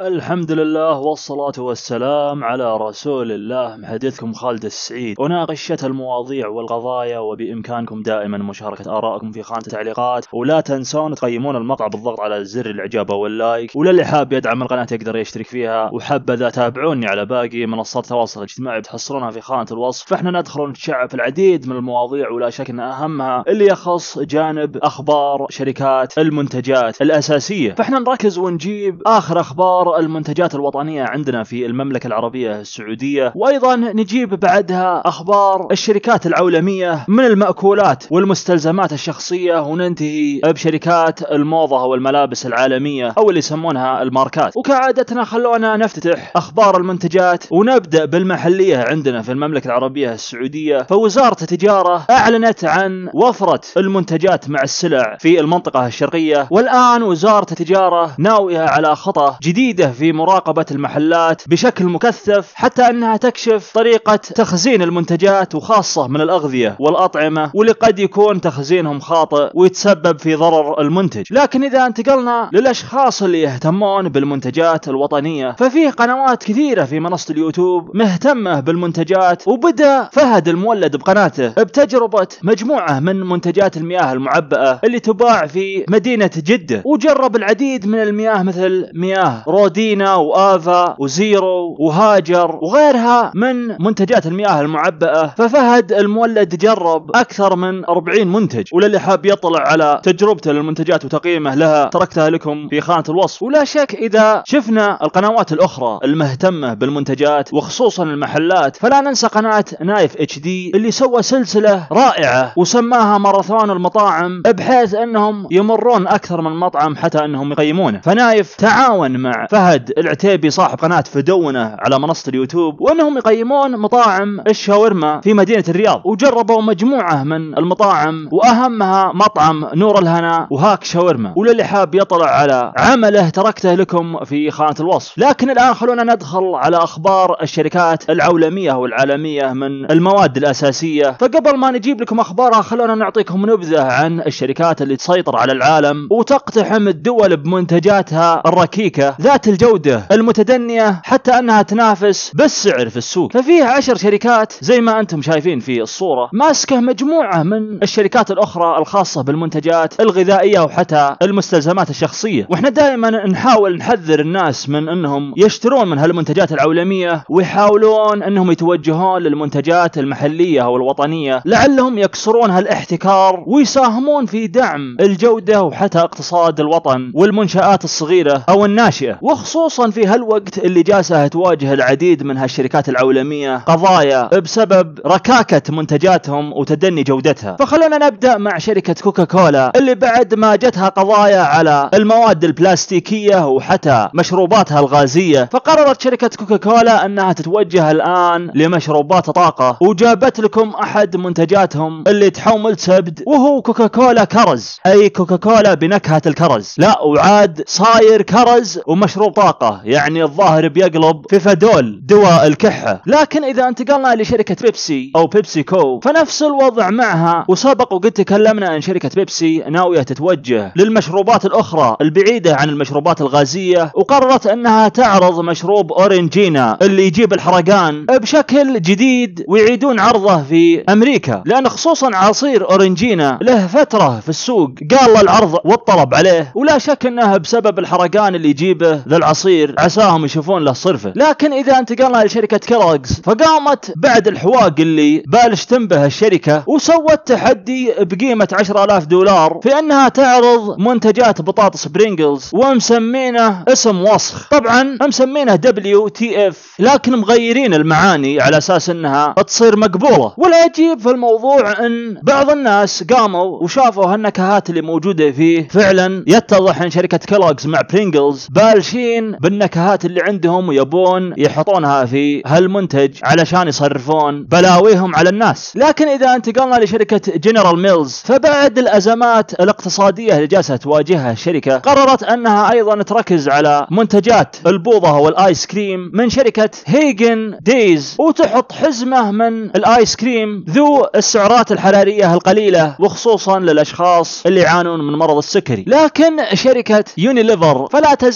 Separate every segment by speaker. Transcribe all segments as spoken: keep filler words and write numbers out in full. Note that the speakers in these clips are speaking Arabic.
Speaker 1: الحمد لله والصلاة والسلام على رسول الله. محدثكم خالد السعيد، أناقش شتى المواضيع والقضايا، وبإمكانكم دائما مشاركة آرائكم في خانة التعليقات، ولا تنسون تقيمون المقطع بالضغط على زر الإعجاب واللايك، وللي حاب يدعم القناة يقدر يشترك فيها، وحبذا تابعوني على باقي منصات التواصل الاجتماعي بتحصلونها في خانة الوصف. فإحنا ندخل ونتشعب في العديد من المواضيع، ولا شك أن أهمها اللي يخص جانب أخبار شركات المنتجات الأساسية. فإحنا نركز ونجيب آخر أخبار المنتجات الوطنية عندنا في المملكة العربية السعودية، وأيضا نجيب بعدها أخبار الشركات العولمية من المأكولات والمستلزمات الشخصية، وننتهي بشركات الموضة والملابس العالمية أو اللي يسمونها الماركات. وكعادتنا خلونا نفتتح أخبار المنتجات ونبدأ بالمحلية عندنا في المملكة العربية السعودية. فوزارة التجارة أعلنت عن وفرة المنتجات مع السلع في المنطقة الشرقية، والآن وزارة التجارة ناوية على خطة جديدة في مراقبة المحلات بشكل مكثف، حتى أنها تكشف طريقة تخزين المنتجات، وخاصة من الأغذية والأطعمة، واللي قد يكون تخزينهم خاطئ ويتسبب في ضرر المنتج. لكن إذا انتقلنا للأشخاص اللي يهتمون بالمنتجات الوطنية، ففيه قنوات كثيرة في منصة اليوتيوب مهتمة بالمنتجات، وبدأ فهد المولد بقناته بتجربة مجموعة من منتجات المياه المعبأة اللي تباع في مدينة جدة، وجرب العديد من المياه مثل مياه رودينا وآفا وزيرو وهاجر وغيرها من منتجات المياه المعبأة. ففهد المولد جرب أكثر من أربعين منتج، وللي حاب يطلع على تجربته للمنتجات وتقييمه لها تركتها لكم في خانة الوصف. ولا شك إذا شفنا القنوات الأخرى المهتمة بالمنتجات وخصوصا المحلات، فلا ننسى قناة نايف اتش دي اللي سوى سلسلة رائعة وسماها ماراثون المطاعم، بحيث أنهم يمرون أكثر من مطعم حتى أنهم يقيمونه. فنايف تعاون مع فهد العتيبي صاحب قناة فدونة على منصة اليوتيوب، وأنهم يقيمون مطاعم الشاورما في مدينة الرياض، وجربوا مجموعة من المطاعم وأهمها مطعم نور الهنا وهاك شاورما. وللي حاب يطلع على عمله تركته لكم في خانة الوصف. لكن الآن خلونا ندخل على أخبار الشركات العولمية والعالمية من المواد الأساسية. فقبل ما نجيب لكم أخبارها خلونا نعطيكم نبذة عن الشركات اللي تسيطر على العالم وتقتحم الدول بمنتجاتها الركيكة ذات الجودة المتدنية، حتى أنها تنافس بالسعر في السوق. ففيه عشر شركات زي ما أنتم شايفين في الصورة، ماسكة مجموعة من الشركات الأخرى الخاصة بالمنتجات الغذائية وحتى المستلزمات الشخصية. وإحنا دائما نحاول نحذر الناس من أنهم يشترون من هالمنتجات العولمية، ويحاولون أنهم يتوجهون للمنتجات المحلية أو الوطنية، لعلهم يكسرون هالاحتكار ويساهمون في دعم الجودة وحتى اقتصاد الوطن والمنشآت الصغيرة أو الناشئة، وخصوصا في هالوقت اللي جالسة تواجه العديد من هالشركات العولمية قضايا بسبب ركاكة منتجاتهم وتدني جودتها. فخلونا نبدأ مع شركة كوكا كولا، اللي بعد ما جتها قضايا على المواد البلاستيكية وحتى مشروباتها الغازية، فقررت شركة كوكا كولا أنها تتوجه الآن لمشروبات طاقة، وجابت لكم أحد منتجاتهم اللي تحومل سبد، وهو كوكا كولا كرز، أي كوكا كولا بنكهة الكرز، لا وعاد صاير كرز ومشروب طاقة، يعني الظاهر بيقلب في فدول دواء الكحة. لكن إذا انتقلنا لشركة بيبسي أو بيبسي كو، فنفس الوضع معها، وسبق وقد تكلمنا أن شركة بيبسي ناوية تتوجه للمشروبات الأخرى البعيدة عن المشروبات الغازية، وقررت أنها تعرض مشروب أورنجينا اللي يجيب الحرقان بشكل جديد، ويعيدون عرضه في أمريكا، لأن خصوصا عصير أورنجينا له فترة في السوق قال العرض والطلب عليه، ولا شك أنه بسبب الحرقان اللي يجيبه ذا العصير عساهم يشوفون له صرفه. لكن إذا انتقلنا لشركة كيلوغز، فقامت بعد الحواق اللي بالش تنبه الشركة وسوت تحدي بقيمة عشرة آلاف دولار في أنها تعرض منتجات بطاطس برينجلز، ومسمينه اسم وسخ، طبعا مسمينه دبليو تي اف، لكن مغيرين المعاني على أساس أنها تصير مقبولة. والعجيب في الموضوع أن بعض الناس قاموا وشافوا هالنكهات اللي موجودة فيه، فعلا يتضح أن شركة كيلوغز مع برينجلز بالشين بالنكهات اللي عندهم ويبون يحطونها في هالمنتج علشان يصرفون بلاويهم على الناس. لكن إذا انتقلنا لشركة جنرال ميلز، فبعد الأزمات الاقتصادية اللي جالسة تواجهها الشركة، قررت أنها أيضا تركز على منتجات البوظة والآيس كريم من شركة هيجن ديز، وتحط حزمة من الآيس كريم ذو السعرات الحرارية القليلة، وخصوصا للأشخاص اللي يعانون من مرض السكري. لكن شركة يونيليفر فلا تزال الشركة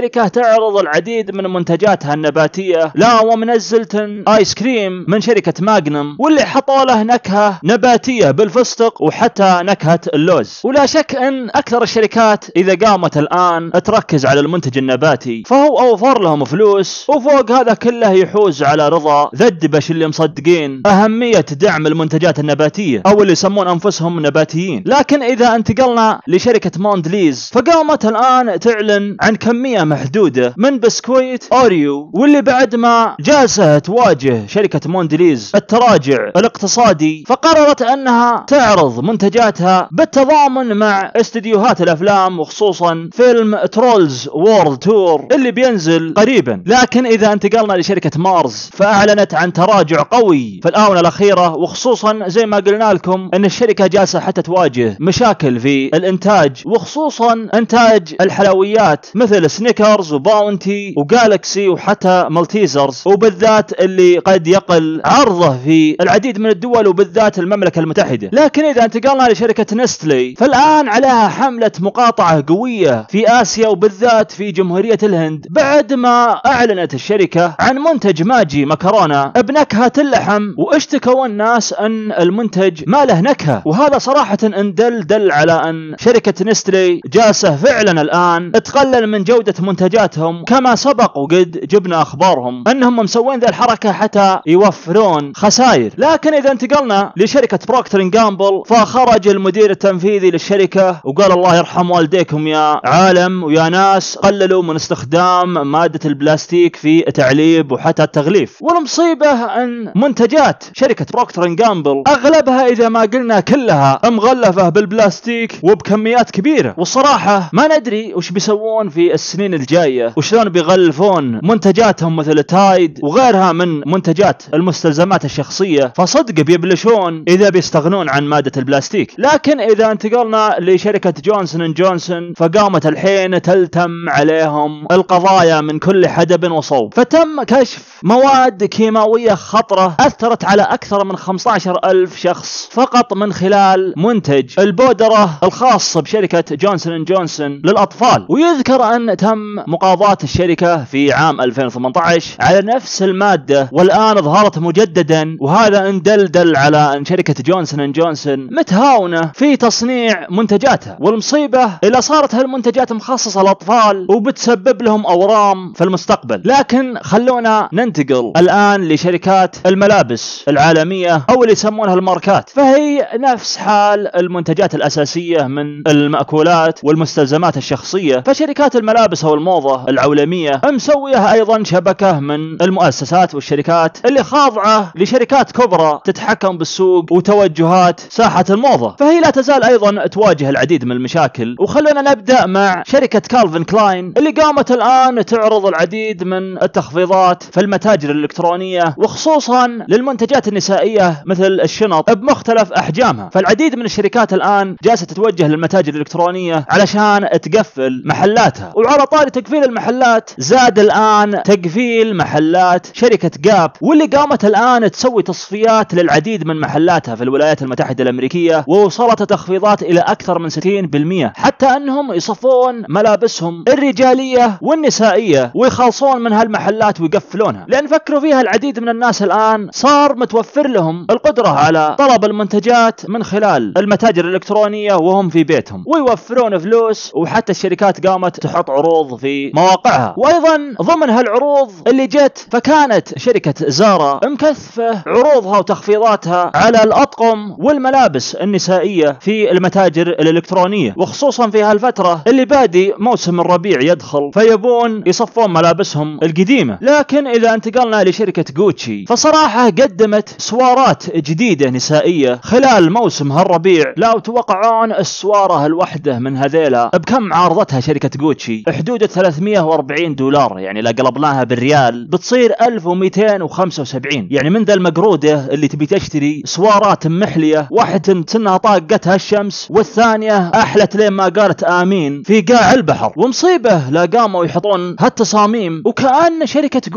Speaker 1: الشركة تعرض العديد من منتجاتها النباتية، لا ومنزلة آيس كريم من شركة ماغنم واللي حطوا له نكهة نباتية بالفستق وحتى نكهة اللوز. ولا شك أن أكثر الشركات إذا قامت الآن تركز على المنتج النباتي فهو أوفر لهم فلوس، وفوق هذا كله يحوز على رضا ذا الدبش اللي مصدقين أهمية دعم المنتجات النباتية أو اللي يسمون أنفسهم نباتيين. لكن إذا انتقلنا لشركة موندليز فقامت الآن تعلن عن كمية محدودة من بسكويت أوريو، واللي بعد ما جالسة تواجه شركة موندليز التراجع الاقتصادي فقررت أنها تعرض منتجاتها بالتضامن مع استديوهات الأفلام وخصوصا فيلم ترولز وورلد تور اللي بينزل قريبا. لكن إذا انتقلنا لشركة مارز فأعلنت عن تراجع قوي في الآونة الأخيرة، وخصوصا زي ما قلنا لكم أن الشركة جالسة حتى تواجه مشاكل في الإنتاج وخصوصا إنتاج الحلويات مثل سنيكرز وباونتي وجالكسي وحتى مالتيزرز، وبالذات اللي قد يقل عرضه في العديد من الدول وبالذات المملكة المتحدة. لكن إذا انتقلنا لشركة نستلي فالآن عليها حملة مقاطعة قوية في آسيا وبالذات في جمهورية الهند بعد ما أعلنت الشركة عن منتج ماجي مكرونة بنكهة اللحم، واشتكوا الناس أن المنتج ما له نكهة. وهذا صراحة ان دل دل على أن شركة نستلي جالسة فعلا الآن تقلل من جودة منتجاتهم، كما سبق وقد جبنا أخبارهم أنهم مسوين ذا الحركة حتى يوفرون خسائر. لكن إذا انتقلنا لشركة بروكتر اند جامبل فخرج المدير التنفيذي للشركة وقال الله يرحم والديكم يا عالم ويا ناس قللوا من استخدام مادة البلاستيك في تعليب وحتى التغليف. والمصيبة أن منتجات شركة بروكتر اند جامبل أغلبها إذا ما قلنا كلها مغلفة بالبلاستيك وبكميات كبيرة، والصراحة ما ندري وش بيسوون في السنين الجاية وشلون بيغلفون منتجاتهم مثل تايد وغيرها من منتجات المستلزمات الشخصية، فصدق بيبلشون إذا بيستغنون عن مادة البلاستيك. لكن إذا انتقلنا لشركة جونسون اند جونسون فقامت الحين تلتم عليهم القضايا من كل حدب وصوب، فتم كشف مواد كيماوية خطرة أثرت على أكثر من خمسة عشر ألف شخص فقط من خلال منتج البودرة الخاص بشركة جونسون اند جونسون للأطفال. ويذكر أن تم مقاضاة الشركة في عام ألفين وثمانية عشر على نفس المادة والآن ظهرت مجددا، وهذا ان دل دل على أن شركة جونسون اند جونسون متهاونة في تصنيع منتجاتها. والمصيبة إلا صارت هالمنتجات مخصصة للأطفال وبتسبب لهم أورام في المستقبل. لكن خلونا ننتقل الآن لشركات الملابس العالمية أو اللي يسمونها الماركات، فهي نفس حال المنتجات الأساسية من المأكولات والمستلزمات الشخصية. فشركات الملابس أو الموضة العولمية مسويها أيضا شبكة من المؤسسات والشركات اللي خاضعة لشركات كبرى تتحكم بالسوق وتوجهات ساحة الموضة، فهي لا تزال أيضا تواجه العديد من المشاكل. وخلونا نبدأ مع شركة كالفين كلاين اللي قامت الآن تعرض العديد من التخفيضات في المتاجر الإلكترونية وخصوصا للمنتجات النسائية مثل الشنط بمختلف أحجامها. فالعديد من الشركات الآن جالسة تتوجه للمتاجر الإلكترونية علشان تقفل محلاتها. وعلى طاري تقفيل المحلات زاد الآن تقفيل محلات شركة جاب واللي قامت الآن تسوي تصفيات للعديد من محلاتها في الولايات المتحدة الأمريكية، ووصلت تخفيضات إلى أكثر من ستين بالمئة، حتى أنهم يصفون ملابسهم الرجالية والنسائية ويخلصون من هالمحلات ويقفلونها، لأن فكروا فيها العديد من الناس الآن صار متوفر لهم القدرة على طلب المنتجات من خلال المتاجر الإلكترونية وهم في بيتهم ويوفرون فلوس. وحتى الشركات قامت تحط عروض في مواقعها، وأيضا ضمن هالعروض اللي جت فكانت شركة زارا مكثفة عروضها وتخفيضاتها على الأطقم والملابس النسائية في المتاجر الإلكترونية، وخصوصا في هالفترة اللي بادي موسم الربيع يدخل فيبون يصفون ملابسهم القديمة. لكن إذا انتقلنا لشركة غوتشي فصراحة قدمت سوارات جديدة نسائية خلال موسم هالربيع، لا توقعون السوارة الوحدة من هذيلا بكم عارضتها شركة غوتشي؟ حدود ثلاثمئة وأربعين دولار، يعني لا قلبناها بالريال بتصير ألف ومئتين وخمسة وسبعين. يعني من ذا المقرودة اللي تبي تشتري سوارات محلية، واحدة سنها طاقتها الشمس والثانية أحلت لين ما قالت آمين في قاع البحر. ومصيبة لا قاموا يحطون هالتصاميم وكأن شركة غوتشي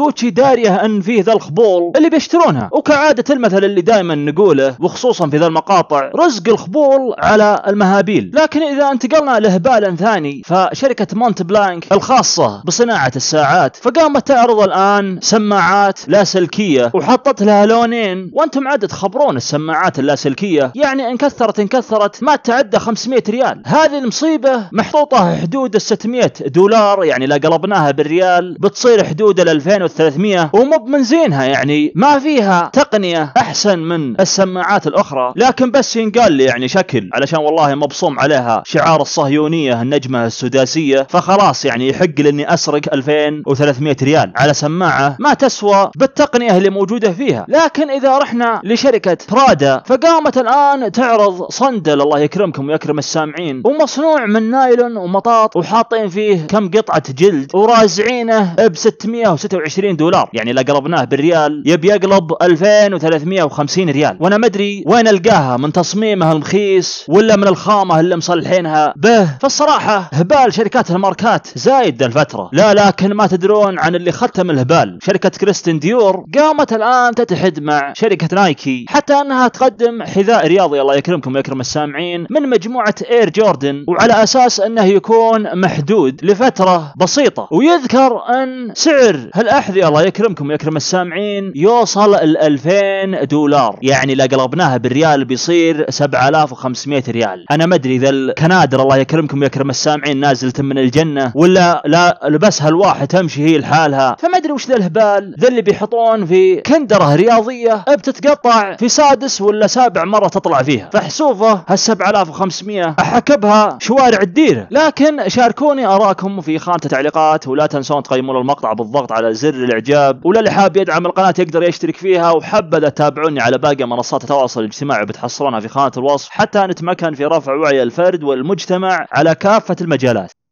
Speaker 1: دارية أن فيه ذا الخبول اللي بيشترونها. وكعادة المثل اللي دائما نقوله وخصوصا في ذا المقاطع، رزق الخبول على المهابيل. لكن إذا انتقلنا لهبال ثاني، فشركة مونت بلانك الخاصة بصناعة الساعات فقامت تعرض الآن سماعات لاسلكية وحطت لها لونين. وانتم عاد تخبرون السماعات اللاسلكية يعني ان كثرت ان كثرت ما تعدى خمسمائة ريال. هذه المصيبة محطوطة حدود الستمائة دولار، يعني لا قلبناها بالريال بتصير حدود ال ألفين وثلاثمائة، ومب من زينها يعني ما فيها تقنية احسن من السماعات الاخرى، لكن بس ينقال لي يعني شكل علشان والله مبصوم عليها شعار الصهيونية النجمة السداسية، فخلاص يعني يحق لاني اسرق ألفين وثلاثمائة ريال على سماعة ما تسوى بالتقنية اللي موجودة فيها. لكن اذا رحنا لشركة برادا فقامت الان تعرض صندل الله يكرمكم ويكرم السامعين ومصنوع من نايلون ومطاط وحاطين فيه كم قطعة جلد ورازعينه ب ستمائة وستة وعشرين دولار، يعني لا قلبناه بالريال يبي يقلب ألفين وثلاثمائة وخمسين ريال. وانا مدري وين القاها، من تصميمها المخيس ولا من الخامة اللي مصلحينها به. فالصراحة هبال شركات الماركات زايد الفترة، لا لكن ما تدرون عن اللي ختم الهبال. شركة كريستين ديور قامت الآن تتحد مع شركة نايكي حتى أنها تقدم حذاء رياضي الله يكرمكم ويكرم السامعين من مجموعة اير جوردن، وعلى أساس أنه يكون محدود لفترة بسيطة. ويذكر أن سعر هالأحذية الله يكرمكم ويكرم السامعين يوصل ال ألفين دولار، يعني لا قلبناها بالريال بيصير سبعة آلاف وخمسمائة ريال. أنا ما أدري إذا الكنادر الله يكرمكم ويكرم السامعين نازلة من الجنة ولا لا لبسها الواحد تمشي هي لحالها، فما أدري وش ذا الهبال ذا اللي بيحطون في كندرة رياضية بتتقطع في سادس ولا سابع مرة تطلع فيها. فحسوفة هالسبعة آلاف وخمسمائة أحكبها شوارع الديرة. لكن شاركوني أراكم في خانة التعليقات، ولا تنسون تقيمون المقطع بالضغط على زر الإعجاب، ولا اللي حاب يدعم القناة يقدر يشترك فيها، وحبذا تتابعوني على باقي منصات التواصل الاجتماعي بتحصلونها في خانة الوصف حتى نتمكن في رفع وعي الفرد والمجتمع على كافة المجالات.